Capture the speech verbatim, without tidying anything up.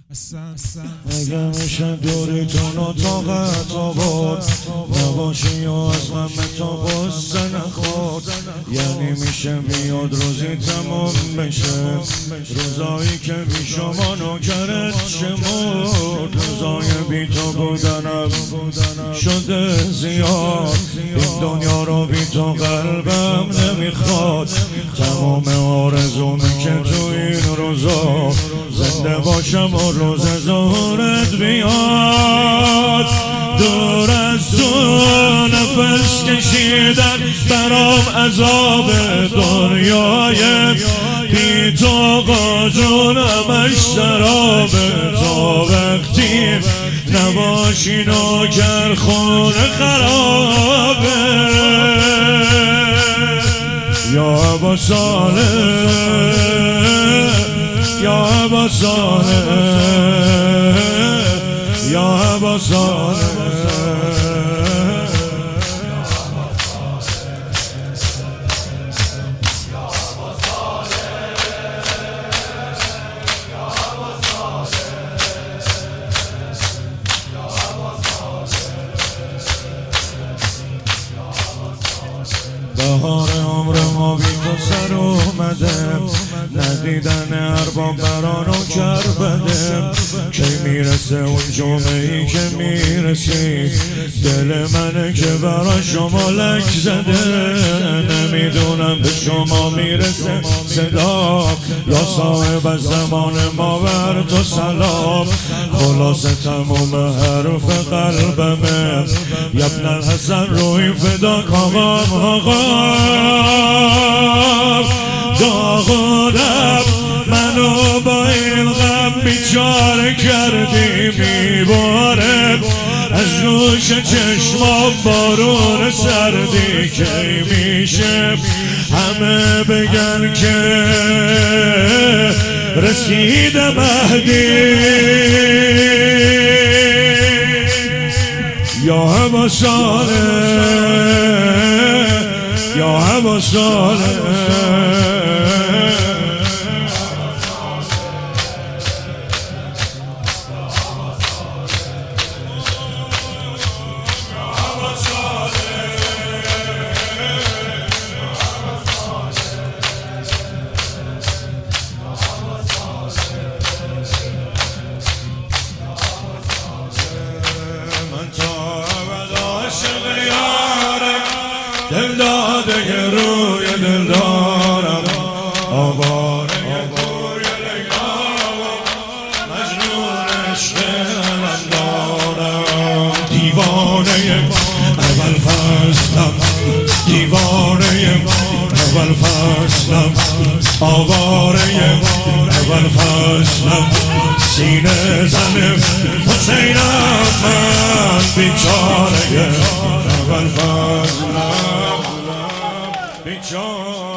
اگه میشه دوری تو نطاقت آورد نباشی یا از غم تو غصه نخورد. یعنی میشه بیاد روزی تمام بشه، روزایی که بی شما نوکرت شمرد. روزای بی تو بودنم شده زیاد، این دنیا رو بی تو قلبم نمیخواد. تمام آرزومه که تو این روزا زنده باشم و روز ظهورت بیاد. دور از تو نفس کشیدن برام عذاب دنیای بی تو قاجون همش شراب. تا وقتی نباشی نوکر خونه خرابه. یا ابا صالح یا ابا صالح یا ابا صالح. بهار عمر ما بی تو سر اومده، ندیدن ارباب برانو کر بده. کی میرسه اون جمعه‌ای که میرسی، دل منه که برا شما لک زده. نمیدونم به شما میرسه صدا یا صاحب از زمان ما بر تو سلام. خلاصه تموم حرف قلبمه، یبن الحسن روی فدا کاغام آقام. داغونم منو با این غم بیچاره کردی، میباره از نوش چشمام بارون سردی. کی میشه همه بگن که رسید مهدی. یا ابا صالح یا ابا صالح. دل داده روی دل دارم، آواره روی لیلام، مجنون عشق علم دارم. دیوانه اول فصلم، دیوانه اول فصلم، آواره اول فصلم. سینه زن حسینم من، بیچاره اول فصلم بیچاره.